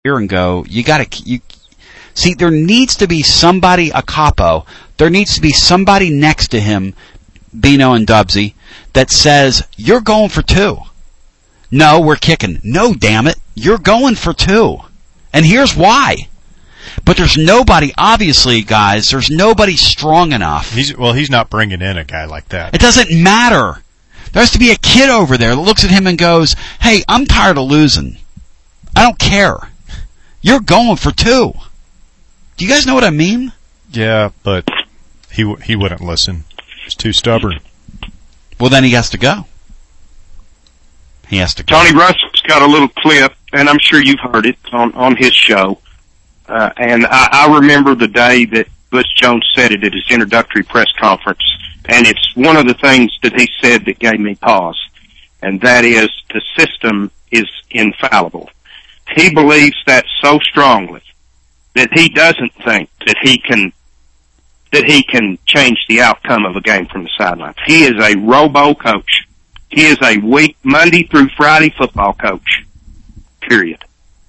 here and go, see, there needs to be somebody, a capo, there needs to be somebody next to him, Bino and Dubsy, that says, you're going for 2. No, we're kicking. No, damn it. You're going for 2. And here's why. But there's nobody, obviously, guys, there's nobody strong enough. He's not bringing in a guy like that. It doesn't matter. There has to be a kid over there that looks at him and goes, hey, I'm tired of losing. I don't care. You're going for 2. Do you guys know what I mean? Yeah, but he wouldn't listen. He's too stubborn. Well, then he has to go. He has to go. Tony Russell's got a little clip, and I'm sure you've heard it on his show. And I remember the day that Butch Jones said it at his introductory press conference, and it's one of the things that he said that gave me pause, and that is the system is infallible. He believes that so strongly that he doesn't think that he can change the outcome of a game from the sidelines. He is a robo coach. He is a Monday through Friday football coach. Period.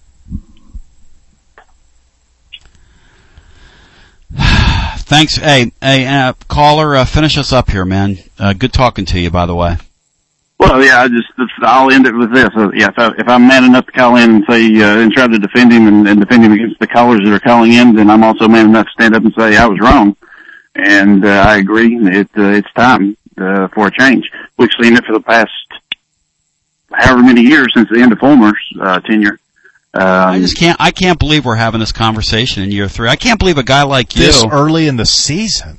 Thanks. Hey, caller, finish us up here, man. Good talking to you, by the way. Well, yeah, I'll end it with this. If I'm man enough to call in and say, and try to defend him and defend him against the callers that are calling in, then I'm also man enough to stand up and say I was wrong. And, I agree. It's time, for a change. We've seen it for the past however many years since the end of Fulmer's, tenure. I can't believe we're having this conversation in year 3. I can't believe a guy like you. This early in the season.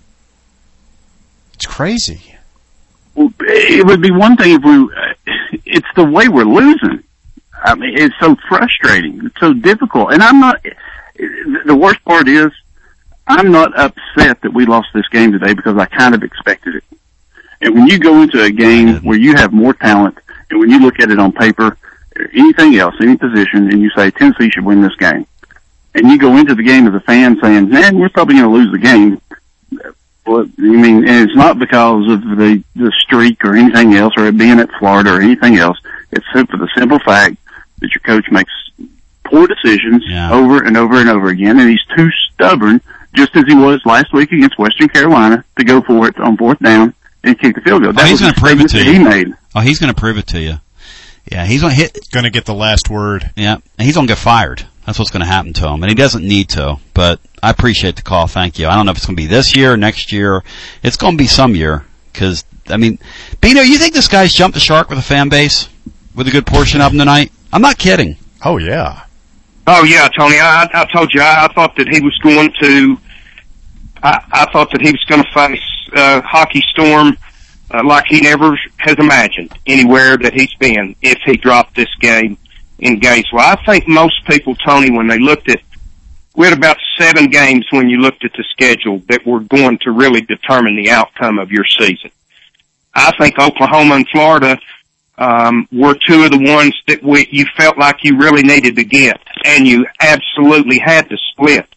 It's crazy. Well, it would be one thing if it's the way we're losing. I mean, it's so frustrating. It's so difficult. And the worst part is, I'm not upset that we lost this game today because I kind of expected it. And when you go into a game where you have more talent, and when you look at it on paper, anything else, any position, and you say Tennessee should win this game, and you go into the game as a fan saying, man, we're probably going to lose the game. Well, and it's not because of the streak or anything else, or it being at Florida or anything else. It's simply the simple fact that your coach makes poor decisions over and over and over again, and he's too stubborn, just as he was last week against Western Carolina, to go for it on 4th down and kick the field goal. He's going to prove it to you. He made. Oh, he's going to prove it to you. Yeah, he's going to get the last word. Yeah, and he's going to get fired. That's what's going to happen to him, and he doesn't need to. But I appreciate the call. Thank you. I don't know if it's going to be this year, next year. It's going to be some year because Bino, you think this guy's jumped the shark with a fan base with a good portion of them tonight? I'm not kidding. Oh yeah. Oh yeah, Tony. I told you I thought that he was going to. I thought that he was going to face Hockey Storm like he never has imagined anywhere that he's been if he dropped this game in Gainesville. I think most people, Tony, when they looked at, we had about 7 games when you looked at the schedule that were going to really determine the outcome of your season. I think Oklahoma and Florida were 2 of the ones that you felt like you really needed to get, and you absolutely had to split.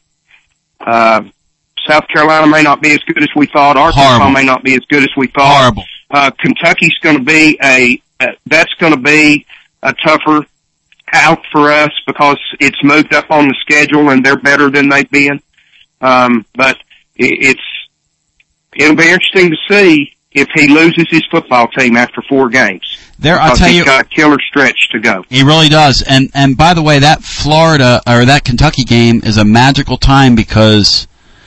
South Carolina may not be as good as we thought. Arkansas may not be as good as we thought. Horrible. Kentucky's going to be that's going to be a tougher out for us because it's moved up on the schedule and they're better than they've been. But it'll be interesting to see if he loses his football team after 4 games. I'll tell you, he's got a killer stretch to go. He really does. And by the way, that Florida or that Kentucky game is a magical time because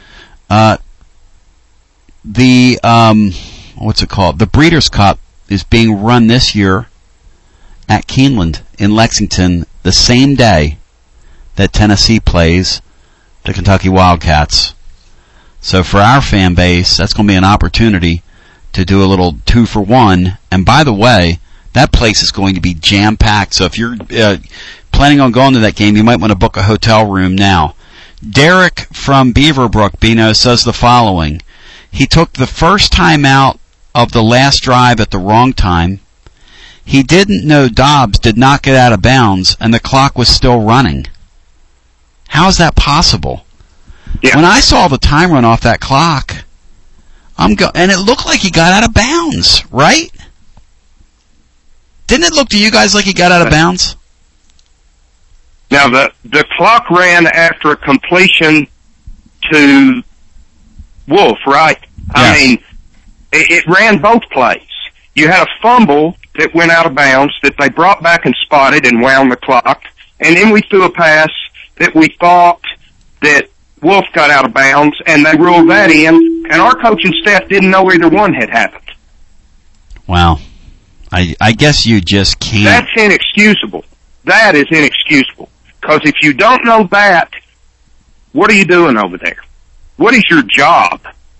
what's it called? The Breeders' Cup is being run this year at Keeneland in Lexington the same day that Tennessee plays the Kentucky Wildcats. So for our fan base, that's going to be an opportunity to do a little 2-for-1. And by the way, that place is going to be jam-packed. So if you're planning on going to that game, you might want to book a hotel room now. Derek from Beaverbrook, Bino, says the following. He took the first time out of the last drive at the wrong time. He didn't know Dobbs did not get out of bounds, and the clock was still running. How is that possible? Yeah. When I saw the time run off that clock, and it looked like he got out of bounds, right? Didn't it look to you guys like he got out of bounds? Now, the clock ran after a completion to Wolf, right? Yes. I mean, it ran both plays. You had a fumble that went out of bounds that they brought back and spotted and wound the clock, and then we threw a pass that we thought that Wolf got out of bounds, and they ruled that in, and our coaching staff didn't know either one had happened. Wow. I guess you just can't. That's inexcusable. That is inexcusable. Because if you don't know that, what are you doing over there? What is your job?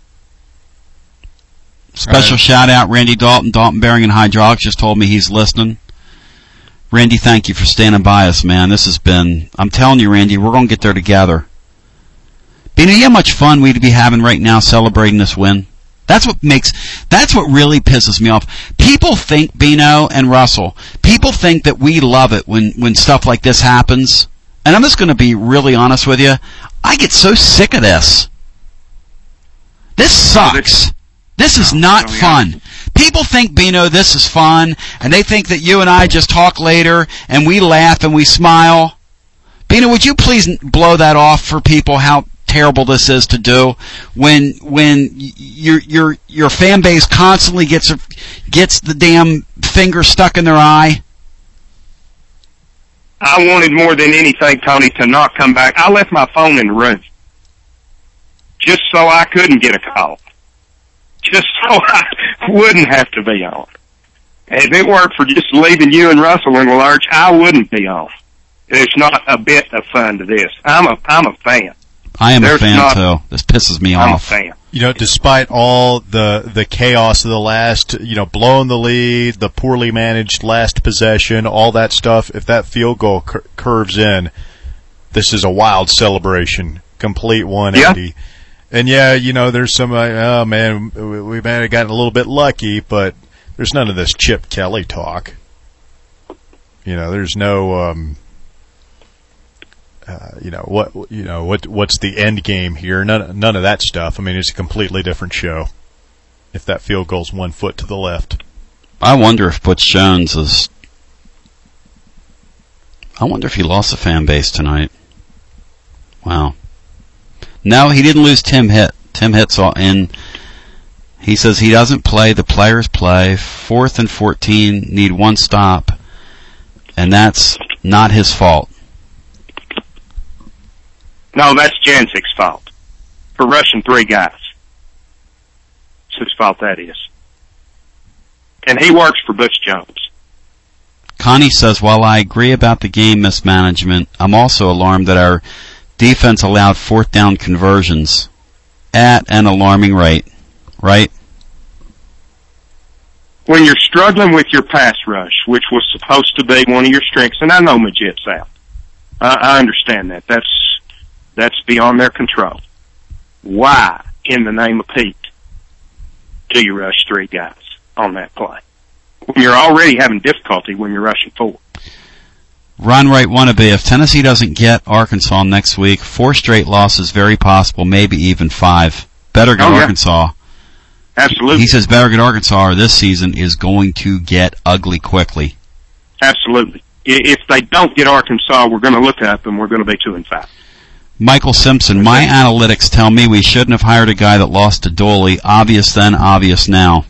Special shout out, Randy Dalton Bearing and Hydraulics just told me he's listening. Randy, thank you for standing by us, man. This has been, I'm telling you, Randy, we're going to get there together. But you know how much fun we'd be having right now celebrating this win? That's what really pisses me off. People think, Bino and Russell, people think that we love it when stuff like this happens. And I'm just going to be really honest with you. I get so sick of this. This sucks. This is not fun. People think, Bino, this is fun, and they think that you and I just talk later, and we laugh and we smile. Bino, would you please blow that off for people, how terrible this is to do when your fan base constantly gets the damn finger stuck in their eye? I wanted more than anything, Tony, to not come back. I left my phone in the room just so I couldn't get a call, just so I wouldn't have to be on. If it weren't for just leaving you and Russell in the lurch, I wouldn't be on. There's not a bit of fun to this. I'm a fan. I am a fan too. This pisses me off. I'm a fan. You know, despite all the chaos of the last, blowing the lead, the poorly managed last possession, all that stuff, if that field goal curves in, this is a wild celebration, complete 180. Yeah. And yeah, there's some, oh man, we might have gotten a little bit lucky, but there's none of this Chip Kelly talk. There's no, what's the end game here? None of that stuff. I mean, it's a completely different show. If that field goal's 1 foot to the left, I wonder if Butch Jones I wonder if he lost the fan base tonight. Wow. No, he didn't lose Tim Hitt. Tim Hitt's all in. He says he doesn't play. The players play. 4th and 14, need one stop, and that's not his fault. No, that's Janczyk's fault for rushing 3 guys. It's whose fault that is. And he works for Butch Jones. Connie says, while I agree about the game mismanagement, I'm also alarmed that our defense allowed 4th down conversions at an alarming rate. Right? When you're struggling with your pass rush, which was supposed to be one of your strengths, and I know Majit's out. I understand that. That's beyond their control. Why, in the name of Pete, do you rush 3 guys on that play? When you're already having difficulty when you're rushing 4. Ron Wright wannabe, if Tennessee doesn't get Arkansas next week, 4 straight losses, very possible, maybe even 5. Better get Arkansas. Absolutely. He says better get Arkansas, or this season is going to get ugly quickly. Absolutely. If they don't get Arkansas, we're going to look up and we're going to be 2-5. Michael Simpson, my analytics tell me we shouldn't have hired a guy that lost to Dooley. Obvious then, obvious now.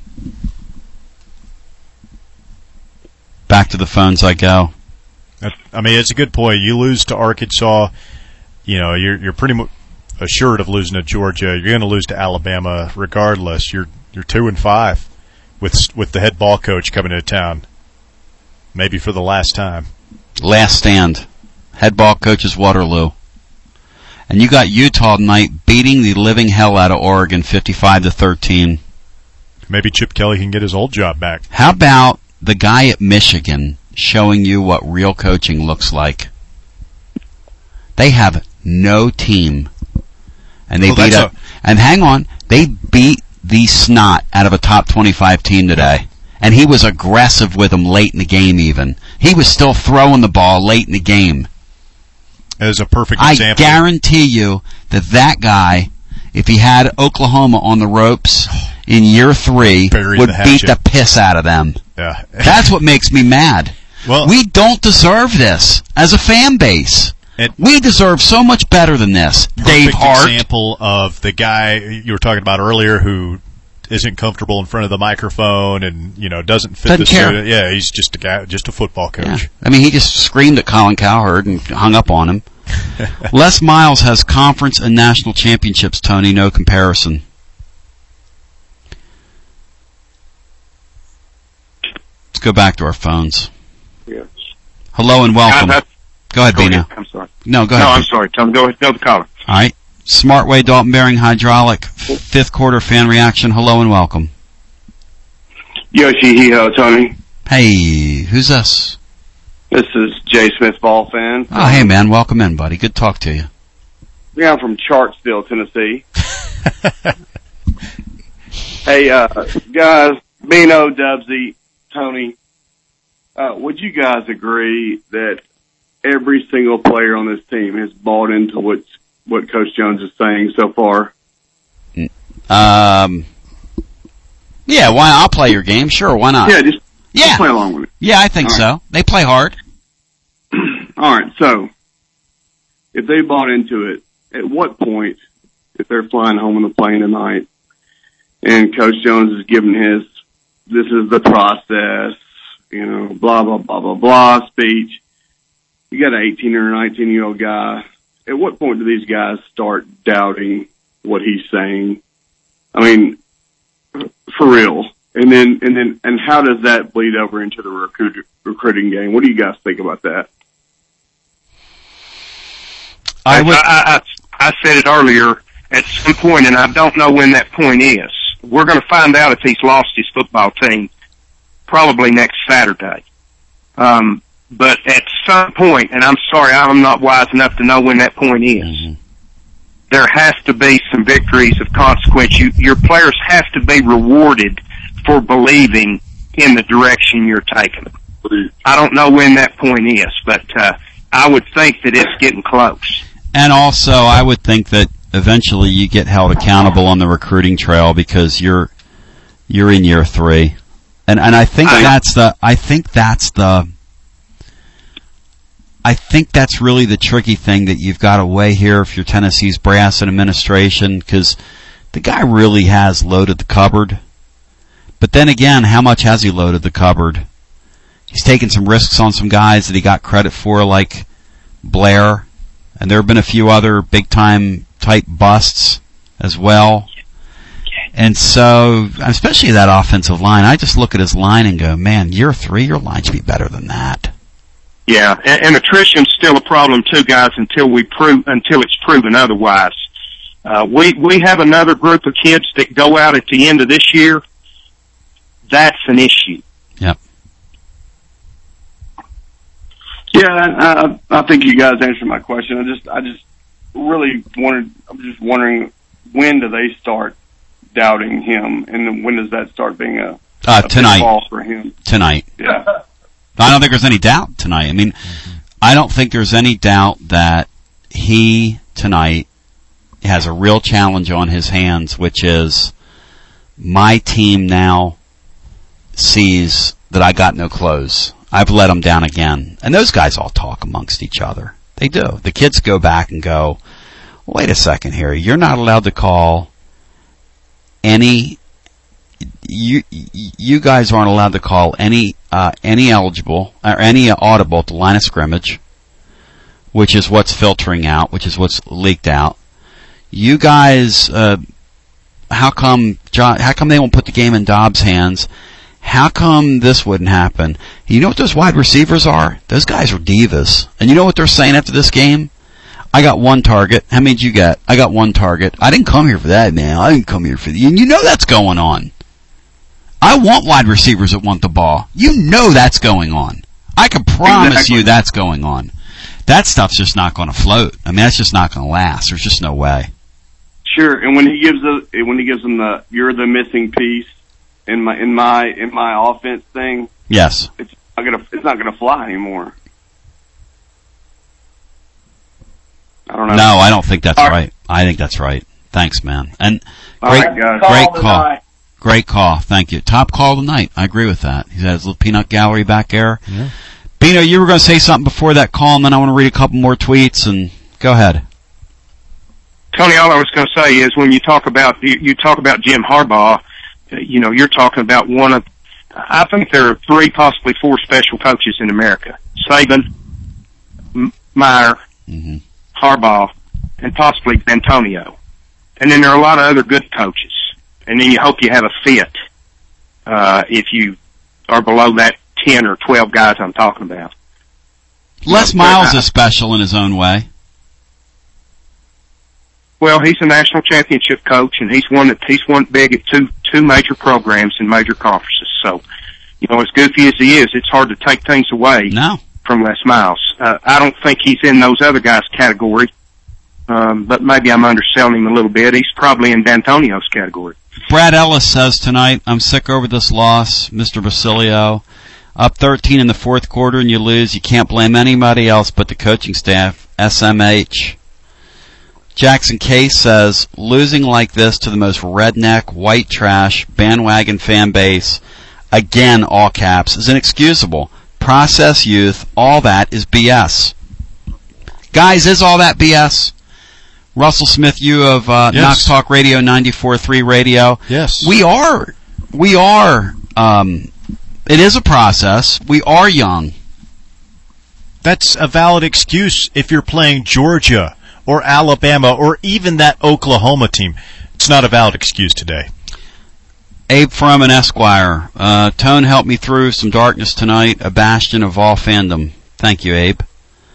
Back to the phones I go. I mean, it's a good point. You lose to Arkansas, you're pretty much assured of losing to Georgia. You're going to lose to Alabama regardless. You're 2-5 with the head ball coach coming into town, maybe for the last time. Last stand. Head ball coach is Waterloo. And you got Utah tonight beating the living hell out of Oregon 55-13. Maybe Chip Kelly can get his old job back. How about the guy at Michigan showing you what real coaching looks like? They have no team. And they they beat the snot out of a top 25 team today. And he was aggressive with them late in the game even. He was still throwing the ball late in the game. As a perfect example. I guarantee you that guy, if he had Oklahoma on the ropes in year 3, would beat the piss out of them. Yeah. That's what makes me mad. Well, we don't deserve this as a fan base. We deserve so much better than this. Dave Hart. Example of the guy you were talking about earlier who isn't comfortable in front of the microphone and doesn't fit the suit. Yeah, he's just a guy, just a football coach. Yeah. I mean, he just screamed at Colin Cowherd and hung up on him. Les Miles has conference and national championships, Tony. No comparison. Let's go back to our phones. Yes. Hello and welcome. Go ahead, Bino. I'm sorry. No, go ahead. No, I'm sorry. Tell me, go to the caller. All right. Smartway, Dalton Bearing, Hydraulic, fifth quarter fan reaction. Hello and welcome. Yoshi, Tony. Hey, who's this? This is Jay Smith, ball fan. Oh, hey, man. Welcome in, buddy. Good to talk to you. Yeah, I'm from Chartsville, Tennessee. Hey, guys, Bino, Dubsy, Tony, would you guys agree that every single player on this team has bought into what Coach Jones is saying so far? Yeah, why? I'll play your game. Sure, why not? Yeah, just play along with it. Yeah, I think so. They play hard. All right, so if they bought into it, at what point, if they're flying home on the plane tonight, and Coach Jones is giving his, this is the process, blah, blah, blah, blah, blah speech, you got an 18 or 19-year-old guy, at what point do these guys start doubting what he's saying? I mean, for real. And how does that bleed over into the recruiting game? What do you guys think about that? I said it earlier at some point, and I don't know when that point is. We're going to find out if he's lost his football team probably next Saturday. But at some point, and I'm sorry, I'm not wise enough to know when that point is, there has to be some victories of consequence. Your players have to be rewarded for believing in the direction you're taking them. I don't know when that point is, but I would think that it's getting close. And also, I would think that eventually you get held accountable on the recruiting trail because you're in year 3. And I think that's really the tricky thing that you've got to weigh here if you're Tennessee's brass and administration, because the guy really has loaded the cupboard. But then again, how much has he loaded the cupboard? He's taken some risks on some guys that he got credit for, like Blair, and there have been a few other big-time type busts as well. And so, especially that offensive line, I just look at his line and go, man, year 3, your line should be better than that. Yeah, and attrition's still a problem too, guys, until it's proven otherwise. We have another group of kids that go out at the end of this year. That's an issue. Yep. Yeah, I think you guys answered my question. I just really I'm just wondering, when do they start doubting him, and then when does that start being a tonight ball for him? Tonight. Yeah. I don't think there's any doubt tonight. I mean, I don't think there's any doubt that he tonight has a real challenge on his hands, which is my team now sees that I got no clothes. I've let them down again. And those guys all talk amongst each other. They do. The kids go back and go, wait a second here. You're not allowed to call any... You guys aren't allowed to call any eligible or any audible at the line of scrimmage, which is what's filtering out, which is what's leaked out. You guys, how come they won't put the game in Dobbs' hands? How come this wouldn't happen? You know what those wide receivers are? Those guys are divas. And you know what they're saying after this game? I got 1 target. How many did you get? I got 1 target. I didn't come here for that, man. I didn't come here for that. And you know that's going on. I want wide receivers that want the ball. You know that's going on. I can promise you that's going on. That stuff's just not going to float. I mean, that's just not going to last. There's just no way. Sure. And when he gives them the "you're the missing piece" in my offense thing, yes, it's not gonna fly anymore. I don't know. No, I don't think that's right. I think that's right. Thanks, man. And great call. Great call. Thank you. Top call tonight. I agree with that. He's had his little peanut gallery back there. Yeah. Bino, you were going to say something before that call, and then I want to read a couple more tweets, and go ahead. Tony, all I was going to say is when you talk about Jim Harbaugh, you're talking about one of, I think there are 3, possibly 4 special coaches in America. Saban, Meyer, Harbaugh, and possibly D'Antonio. And then there are a lot of other good coaches. And then you hope you have a fit if you are below that 10 or 12 guys I'm talking about. Les Miles is special in his own way. Well, he's a national championship coach, and he's won big at two major programs in major conferences. So, as goofy as he is, it's hard to take things away from Les Miles. I don't think he's in those other guys' category, but maybe I'm underselling him a little bit. He's probably in D'Antonio's category. Brad Ellis says tonight, I'm sick over this loss, Mr. Basilio. Up 13 in the fourth quarter and you lose. You can't blame anybody else but the coaching staff. SMH. Jackson Case says, losing like this to the most redneck, white trash, bandwagon fan base, again, all caps, is inexcusable. Process youth, all that is BS. Guys, is all that BS? Russell Smith, you of yes. Knox Talk Radio, 94.3 Radio. Yes. We are, it is a process. We are young. That's a valid excuse if you're playing Georgia or Alabama or even that Oklahoma team. It's not a valid excuse today. Abe Furman, Esquire. Tone helped me through some darkness tonight, a bastion of all fandom. Thank you, Abe.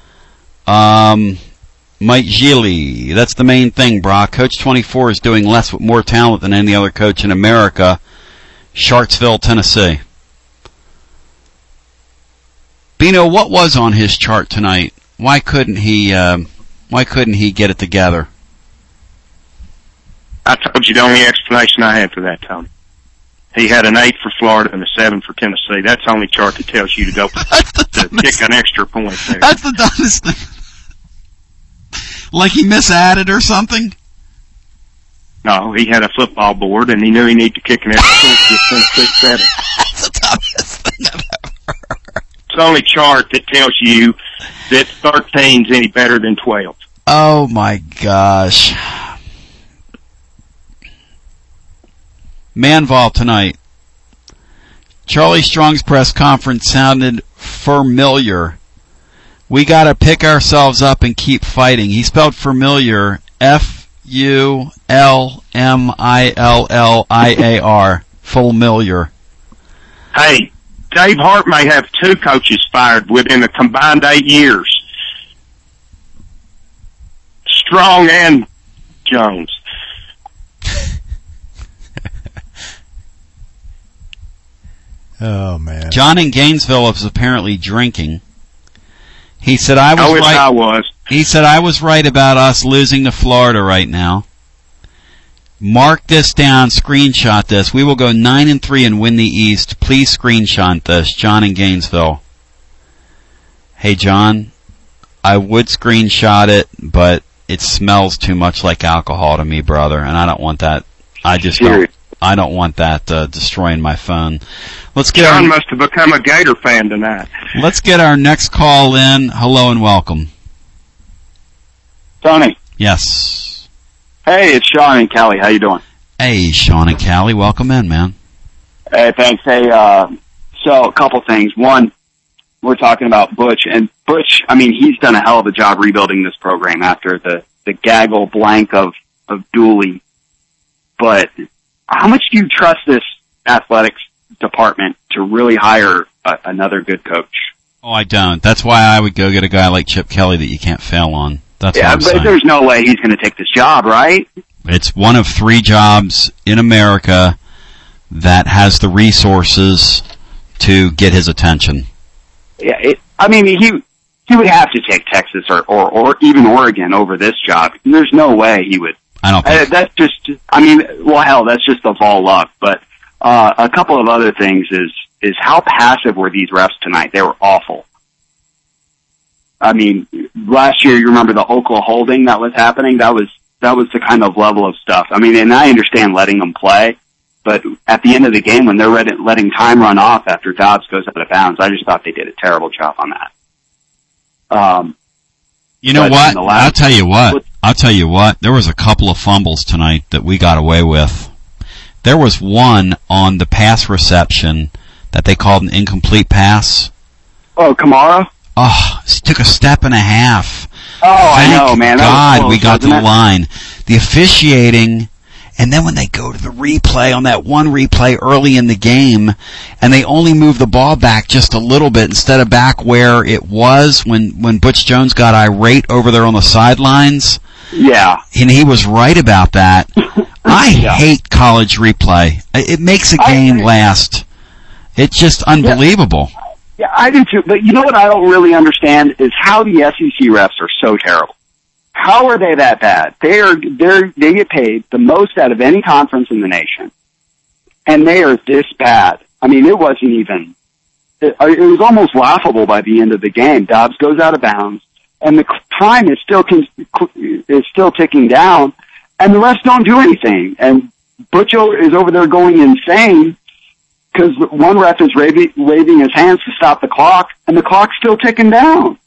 Mike Gili, that's the main thing, brah. Coach 24 is doing less with more talent than any other coach in America. Sharpsville, Tennessee. Bino, what was on his chart tonight? Why couldn't he get it together? I told you the only explanation I had for that, Tony. He had an 8 for Florida and a 7 for Tennessee. That's the only chart that tells you to go to kick an extra point there. That's the dumbest thing. Like he misadded or something? No, he had a football board and he knew he needed to kick an extra point to get Tennessee 7. That's the dumbest thing I've ever heard. It's the only chart that tells you that 13's any better than 12. Oh my gosh. Manval tonight. Charlie Strong's press conference sounded familiar. We gotta pick ourselves up and keep fighting. He spelled familiar, F-U-L-M-I-L-L-I-A-R. Familiar. Hey, Dave Hart may have 2 coaches fired within a combined 8 years. Strong and Jones. Oh, man. John in Gainesville is apparently drinking. He said I was right. I was. He said I was right about us losing to Florida right now. Mark this down, screenshot this. We will go 9-3 and win the East. Please screenshot this. John in Gainesville. Hey John, I would screenshot it, but it smells too much like alcohol to me, brother, and I don't want that. I don't want that destroying my phone. John must have become a Gator fan tonight. Let's get our next call in. Hello and welcome. Tony. Yes. Hey, it's Sean and Callie. How you doing? Hey, Sean and Callie. Welcome in, man. Hey, thanks. Hey, so a couple things. One, we're talking about Butch, and Butch, I mean, he's done a hell of a job rebuilding this program after the gaggle blank of Dooley. But how much do you trust this athletics department to really hire another good coach? Oh, I don't. That's why I would go get a guy like Chip Kelly that you can't fail on. That's what I'm saying. There's no way he's going to take this job, right? It's one of 3 jobs in America that has the resources to get his attention. Yeah, he would have to take Texas or even Oregon over this job. There's no way he would. I don't think that's just, that's just the Vol luck. But a couple of other things is how passive were these refs tonight? They were awful. I mean, last year, you remember the Oklahoma holding that was happening? That was the kind of level of stuff. I mean, and I understand letting them play, but at the end of the game when they're letting time run off after Dobbs goes out of bounds, I just thought they did a terrible job on that. You know what? I'll tell you what. There was a couple of fumbles tonight that we got away with. There was one on the pass reception that they called an incomplete pass. Oh, Kamara? Oh, it took a step and a half. Oh, Thank I know, man. God, close, we got to the it? line. The officiating, and then when they go to the replay, on that one replay early in the game, and they only move the ball back just a little bit instead of back where it was when Butch Jones got irate over there on the sidelines. Yeah. And he was right about that. I hate college replay. It makes a game last. It's just unbelievable. Yeah, I do too. But you know what I don't really understand is how the SEC refs are so terrible. How are they that bad? They get paid the most out of any conference in the nation, and they are this bad. I mean, it wasn't even. It was almost laughable by the end of the game. Dobbs goes out of bounds, and the time is still ticking down, and the refs don't do anything. And Butcho is over there going insane because one ref is waving his hands to stop the clock, and the clock's still ticking down.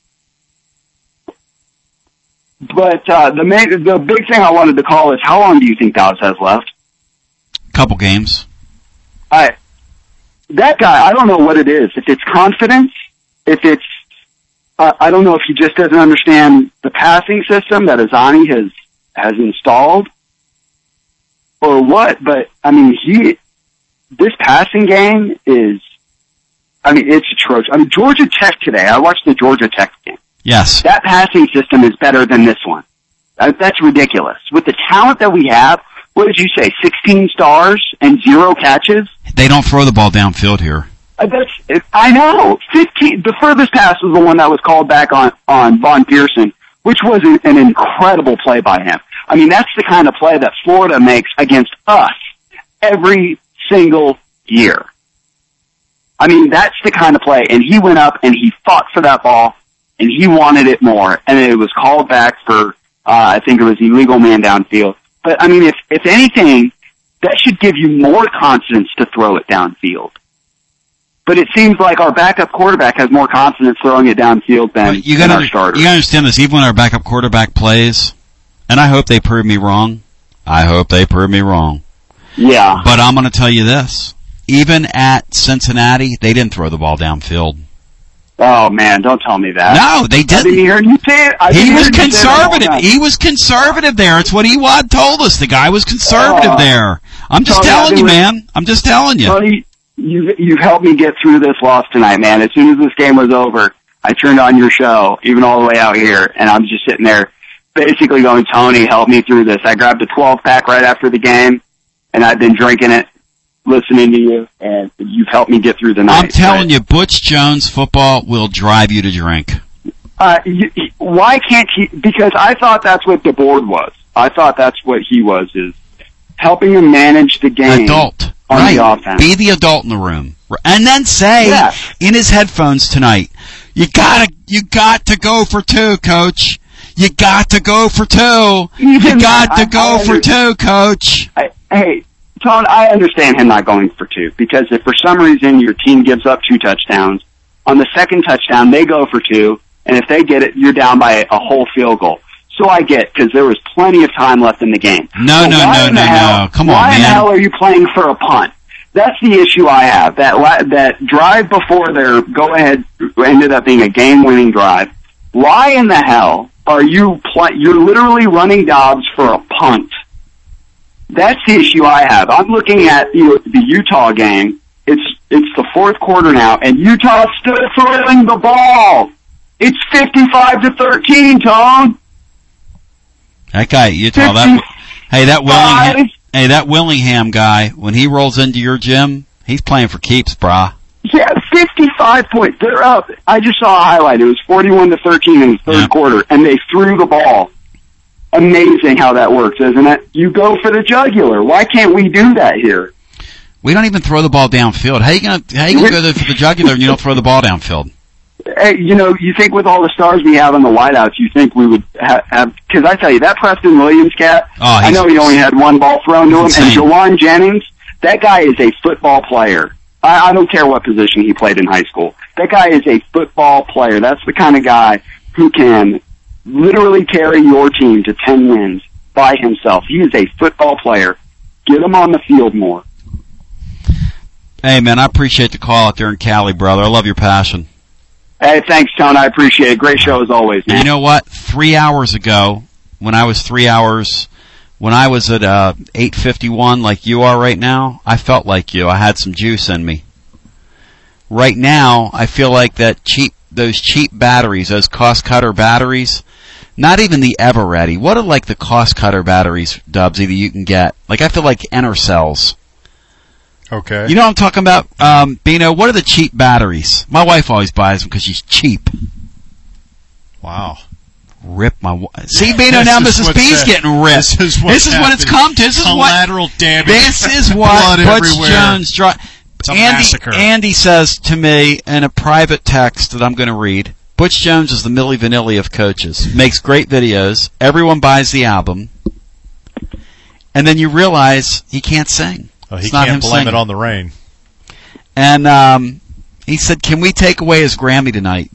But the big thing I wanted to call is, how long do you think Dobbs has left? Couple games. That guy, I don't know what it is. If it's confidence, if it's, I don't know if he just doesn't understand the passing system that Azani has installed, or what. But I mean, this passing game is, I mean, it's atrocious. I mean, Georgia Tech today. I watched the Georgia Tech game. Yes. That passing system is better than this one. That's ridiculous. With the talent that we have, what did you say, 16 stars and 0 catches? They don't throw the ball downfield here. I know. 15. The furthest pass was the one that was called back on Von Pearson, which was an incredible play by him. I mean, that's the kind of play that Florida makes against us every single year. I mean, that's the kind of play. And he went up and he fought for that ball, and he wanted it more, and it was called back for, I think it was illegal man downfield. But, I mean, if anything, that should give you more confidence to throw it downfield. But it seems like our backup quarterback has more confidence throwing it downfield than our starter. You gotta understand this, even when our backup quarterback plays, and I hope they prove me wrong. Yeah. But I'm gonna tell you this. Even at Cincinnati, they didn't throw the ball downfield. Oh, man, don't tell me that. No, they didn't. I didn't hear you say it. He was conservative. He was conservative there. It's what Ewad told us. The guy was conservative there. I'm just telling you, man. I'm just telling you. Tony, you've helped me get through this loss tonight, man. As soon as this game was over, I turned on your show, even all the way out here, and I'm just sitting there basically going, Tony, help me through this. I grabbed a 12-pack right after the game, and I've been drinking it, listening to you, and you've helped me get through the night. I'm telling you, Butch Jones football will drive you to drink. Why can't he? Because I thought that's what the board was. I thought that's what he was, is helping him manage the game. Adult. On right. The offense. Be the adult in the room. And then say, in his headphones tonight, you got to go for 2, coach. You got to go for 2. You got to go for 2, coach. Hey, Tone, I understand him not going for 2, because if for some reason your team gives up 2 touchdowns, on the second touchdown they go for 2, and if they get it, you're down by a whole field goal. So I get, because there was plenty of time left in the game. No. Come on, man. Why in the hell are you playing for a punt? That's the issue I have. That drive before their go-ahead ended up being a game-winning drive. Why in the hell are you're literally running Dobbs for a punt? That's the issue I have. I'm looking at the Utah game. It's the fourth quarter now, and Utah's still throwing the ball. It's 55-13, Tom. That guy, Utah. That Willingham guy. When he rolls into your gym, he's playing for keeps, brah. Yeah, 55 points. They're up. I just saw a highlight. It was 41-13 in the third quarter, and they threw the ball. Amazing how that works, isn't it? You go for the jugular. Why can't we do that here? We don't even throw the ball downfield. How you gonna go for the jugular and you don't throw the ball downfield? Hey, you think with all the stars we have on the wideouts, you think we would have, because I tell you, that Preston Williams cat, I know he only had 1 ball thrown to him, and Jawan Jennings, That guy is a football player. I don't care what position he played in high school. That guy is a football player. That's the kind of guy who can literally carry your team to 10 wins by himself. He is a football player. Get him on the field more. Hey, man, I appreciate the call out there in Cali, brother. I love your passion. Hey, thanks, Tony. I appreciate it. Great show as always, man. You know what? 3 hours ago, when I was 3 hours, when I was at 8:51 like you are right now, I felt like you. I had some juice in me. Right now, I feel like those cheap batteries, those cost cutter batteries, not even the Everready. What are like the cost cutter batteries, Dubsy, that you can get? Like I feel like Enercells. Okay. You know what I'm talking about, Bino? What are the cheap batteries? My wife always buys them because she's cheap. Wow. Rip my see, Bino, now Mrs. B's getting ripped. This is what it's come to. This is collateral damage. This is what Butch Jones It's a massacre. Andy says to me in a private text that I'm going to read, Butch Jones is the Milli Vanilli of coaches. Makes great videos. Everyone buys the album. And then you realize he can't sing. Oh, he can't blame it on the rain. And he said, can we take away his Grammy tonight?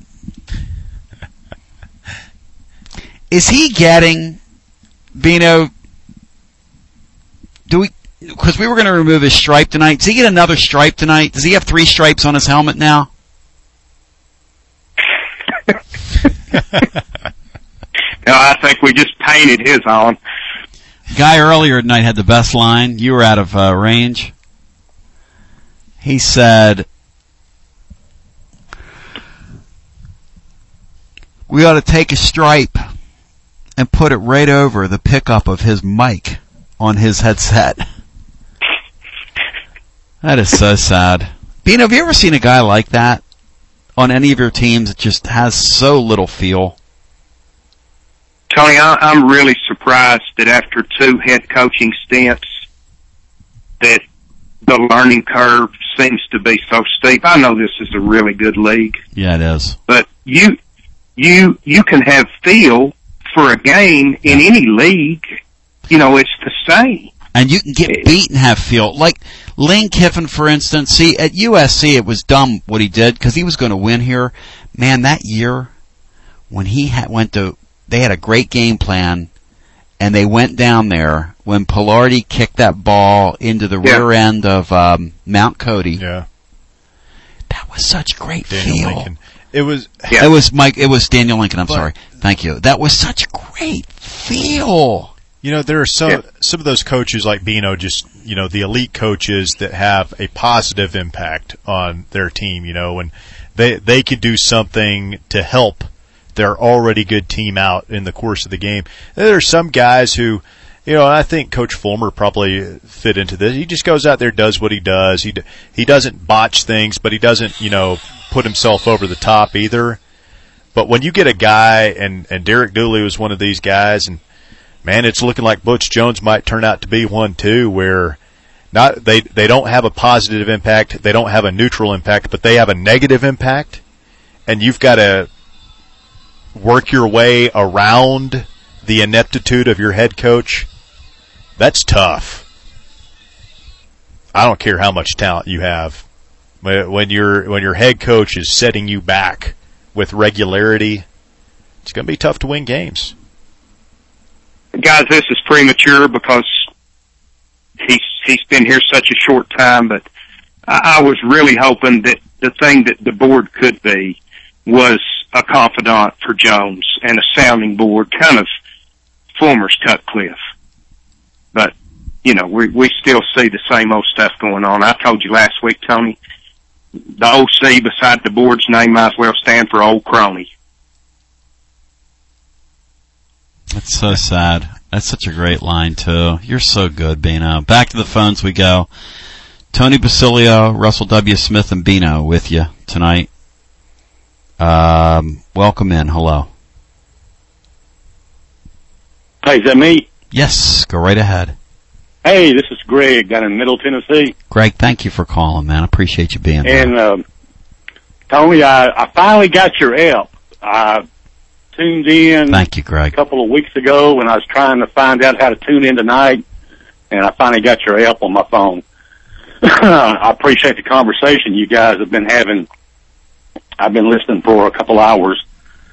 Is he getting, Bino, because we were going to remove his stripe tonight. Does he get another stripe tonight? Does he have 3 stripes on his helmet now? No, I think we just painted his on. Guy earlier tonight had the best line. You were out of range. He said, we ought to take a stripe and put it right over the pickup of his mic on his headset. That is so sad. Bino, have you ever seen a guy like that on any of your teams that just has so little feel? Tony, I'm really surprised that after 2 head coaching stints that the learning curve seems to be so steep. I know this is a really good league. Yeah, it is. But you can have feel for a game in any league. You know, it's the same. And you can get beat and have feel. Like Lane Kiffin, for instance. See, at USC, it was dumb what he did because he was going to win here. Man, that year when he they had a great game plan, and they went down there when Pilardi kicked that ball into the rear end of Mount Cody. Yeah, that was such great Daniel feel. Lincoln. It was Daniel Lincoln. I'm sorry. Thank you. That was such great feel. You know, there are some of those coaches like Bino, just, you know, the elite coaches that have a positive impact on their team, you know, and they could do something to help their already good team out in the course of the game. There are some guys who, you know, I think Coach Fulmer probably fit into this. He just goes out there, does what he does. He doesn't botch things, but he doesn't, you know, put himself over the top either. But when you get a guy, and Derek Dooley was one of these guys, and man, it's looking like Butch Jones might turn out to be one too, where they don't have a positive impact, they don't have a neutral impact, but they have a negative impact, and you've got to work your way around the ineptitude of your head coach. That's tough. I don't care how much talent you have. When your head coach is setting you back with regularity, it's going to be tough to win games. Guys, this is premature because he's been here such a short time, but I was really hoping that the thing that the board could be was a confidant for Jones and a sounding board, kind of Fulmer's Cutcliffe. But, you know, we still see the same old stuff going on. I told you last week, Tony, the OC beside the board's name might as well stand for Old Crony. That's so sad. That's such a great line, too. You're so good, Bino. Back to the phones we go. Tony Basilio, Russell W. Smith, and Bino with you tonight. Welcome in. Hello. Hey, is that me? Yes, go right ahead. Hey, this is Greg down in Middle Tennessee. Greg, thank you for calling, man. I appreciate you being there. And, Tony, I finally got your app. I tuned in Thank you, Greg. a couple of weeks ago when I was trying to find out how to tune in tonight, and I finally got your app on my phone. I appreciate the conversation you guys have been having. I've been listening for a couple hours.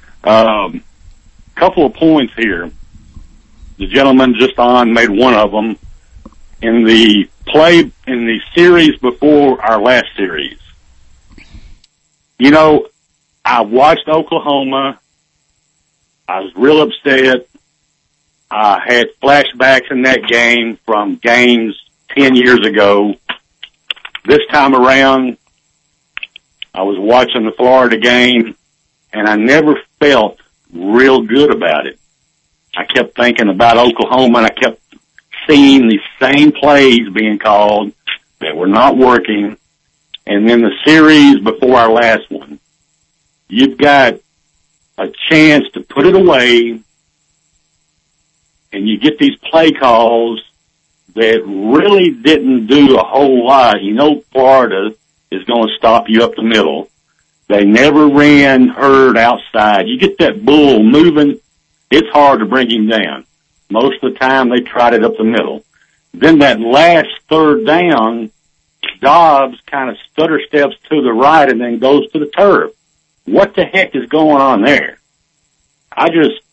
Couple of points here. The gentleman just on made one of them. In the series before our last series, you know, I watched Oklahoma. I was real upset. I had flashbacks in that game from games 10 years ago. This time around, I was watching the Florida game, and I never felt real good about it. I kept thinking about Oklahoma, and I kept seeing the same plays being called that were not working. And then the series before our last one, you've got a chance to put it away, and you get these play calls that really didn't do a whole lot. You know, Florida is going to stop you up the middle. They never ran Hurd outside. You get that bull moving, it's hard to bring him down. Most of the time they tried it up the middle. Then that last third down, Dobbs kind of stutter steps to the right and then goes to the turf. What the heck is going on there? I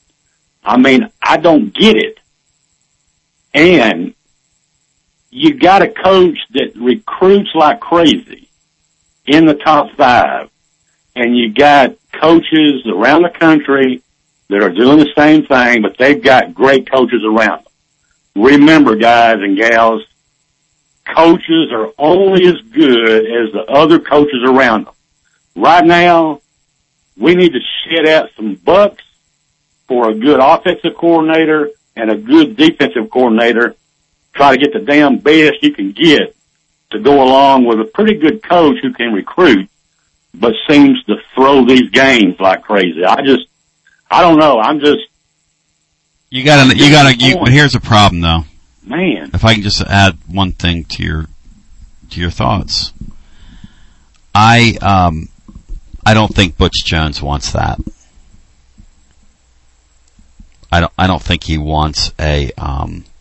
don't get it. And you got a coach that recruits like crazy in the top 5. And you got coaches around the country that are doing the same thing, but they've got great coaches around them. Remember, guys and gals, coaches are only as good as the other coaches around them. Right now, we need to shed out some bucks for a good offensive coordinator and a good defensive coordinator. Try to get the damn best you can get to go along with a pretty good coach who can recruit, but seems to throw these games like crazy. I don't know. Here's a problem though. Man. If I can just add one thing to your thoughts. I don't think Butch Jones wants that. I don't think he wants a